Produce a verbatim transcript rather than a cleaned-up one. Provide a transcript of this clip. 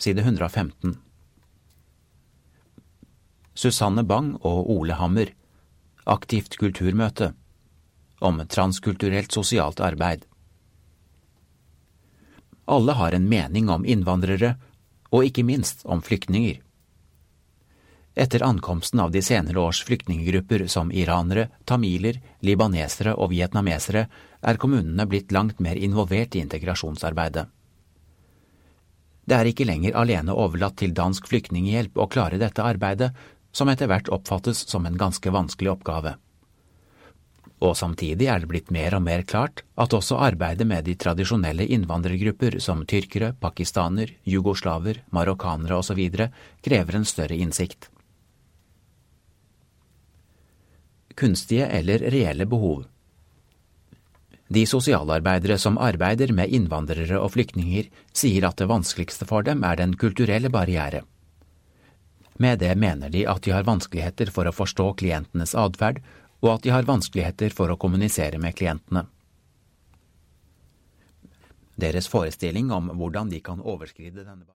side one hundre femten. Susanne Bang og Ole Hammer, Aktivt kulturmøte, om transkulturelt sosialt arbeid. Alle har en mening om innvandrere, og ikke minst om flyktninger. Etter ankomsten av de senere års flyktningegrupper som iranere, tamiler, libanesere og vietnamesere, er kommunene blitt langt mer involvert i integrasjonsarbeidet. Det er ikke lenger alene overlatt til Dansk Flyktninghjelp å klare dette arbeidet, som etter hvert oppfattes som en ganske vanskelig oppgave. Og samtidig er det blitt mer og mer klart at også arbeidet med de tradisjonelle innvandrergrupper som tyrkere, pakistaner, jugoslaver, marokkanere osv. krever en større innsikt. Kunstige eller reelle behov. De sosialarbeidere som arbeider med innvandrere og flyktninger, sier at det vanskeligste for dem er den kulturelle barriere. Med det mener de at de har vanskeligheter for å forstå klientenes adferd, og at de har vanskeligheter for å kommunisere med klientene. Deres forestilling om hvordan de kan overskride denne